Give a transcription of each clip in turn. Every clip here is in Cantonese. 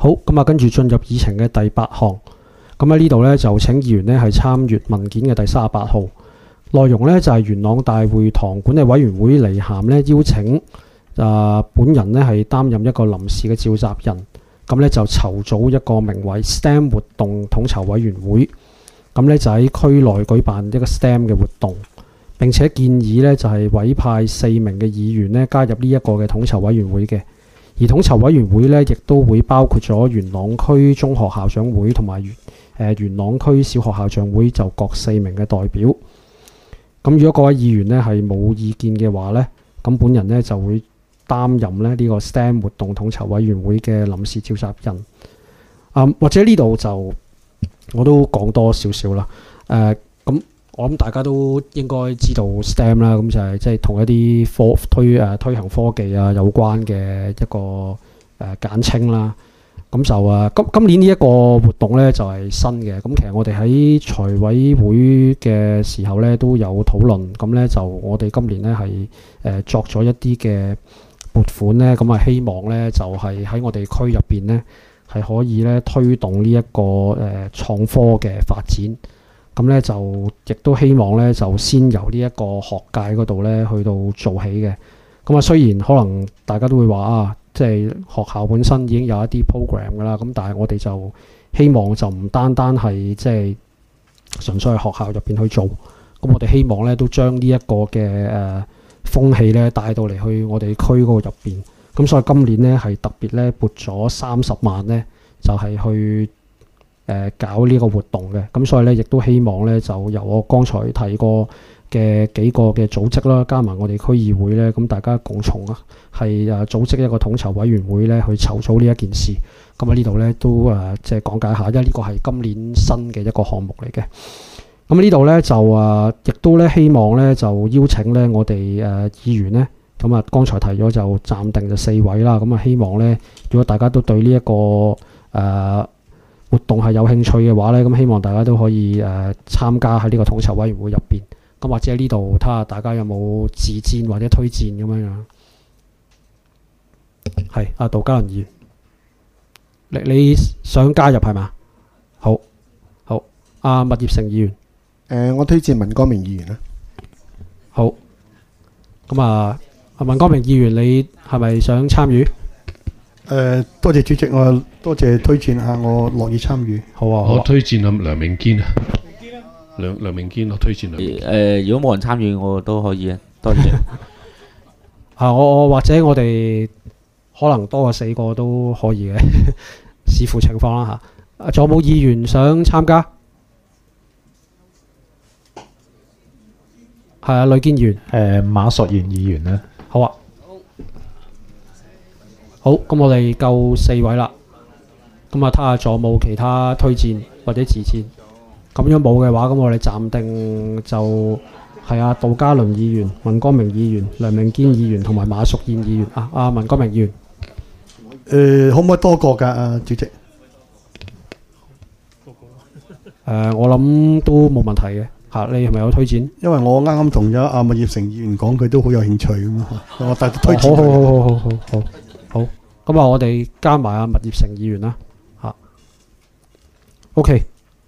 好，咁啊，跟住進入議程嘅第8項。咁喺呢度呢，就請議員呢係參閱文件嘅第38號，內容呢就係元朗大會堂管理委員會嚟函呢邀請本人呢係擔任一個臨時嘅召集人，咁呢就籌組一個名為 STEM 活動統籌委員會，咁呢就喺區內舉辦一個 STEM 嘅活動，並且建議呢就係委派4名嘅議員呢加入呢一個嘅統籌委員會嘅。而統籌委員會呢，亦都會包括咗元朗區中學校長會同埋元朗區小學校長會，就各4名嘅代表。咁如果各位議員呢係冇意見嘅話呢，咁本人呢就會擔任呢個 STEM 活動統籌委員會嘅臨時召集人。或者呢度就我都講多少少啦。咁我諗大家都應該知道 STEM 啦，咁就係即係同一啲推行科技有關嘅一個簡稱啦。咁就今年呢一個活動呢，就係新嘅。咁其實我哋喺財委會嘅時候呢，都有討論。咁呢，就我哋今年呢係作咗一啲嘅撥款呢，咁希望呢，就係喺我哋區入邊呢，係可以呢推動呢一個創科嘅發展。咁咧就亦都希望咧就先由呢一個學界嗰度咧去到做起嘅。咁雖然可能大家都會話即係學校本身已經有一啲 program 噶啦，咁但係我哋就希望就唔單單係即係純粹喺學校入邊去做。咁我哋希望咧都將呢一個嘅風氣咧帶到嚟去我哋區嗰個入邊。咁所以今年咧係特別咧撥咗30萬咧，就係去搞呢個活動嘅。咁所以咧亦都希望咧就由我剛才提過嘅幾個嘅組織啦，加埋我哋區議會咧，咁大家共同係組織一個統籌委員會咧去籌組呢一件事。咁喺呢度咧都即係講解下，因為呢個係今年新嘅一個項目嚟嘅。咁呢度咧就亦都咧希望咧就邀請咧我哋議員咧，咁剛才提咗就暫定就4位啦。咁希望咧如果大家都對呢一個活動係有興趣嘅話咧，咁希望大家都可以參加喺呢個統籌委員會入邊。咁或者喺呢度睇下大家有冇自薦或者推薦咁樣樣。係杜嘉倫議員，你想加入係嘛？好，麥業成議員， 我推薦文光明議員啦。 好，咁文光明議員，你係咪想參與？ 多謝主席，我多謝推薦下，我樂意參與。 好啊， 我推薦梁明堅啊，梁明堅，我推薦梁。 如果冇人參與，我都可以啊。多謝。 我或者我哋可能多過4個都可以嘅，視乎情況啦嚇。仲有冇議員想參加？係呂堅議員。 馬索賢議員咧。 好啊。好，咁我哋夠4位啦。咁睇下仲有冇其他推薦或者自薦。咁樣冇嘅話，咁我哋暫定就係杜嘉倫議員、文光明議員、梁明堅議員同埋馬淑燕議員。文光明議員。 可唔可以多個㗎？主席。 我諗都冇問題嘅。你係咪有推薦？ 因為我啱啱同咗麥業成議員講，佢都好有興趣咁嘛。我特推薦佢。 好，咁我哋加埋麥業成議員啦。OK。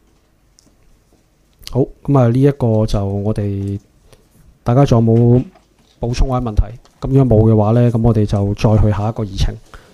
好，咁呢一個就我哋大家仲有冇補充或者問題？咁如果冇嘅話呢，咁我哋就再去下一個議程。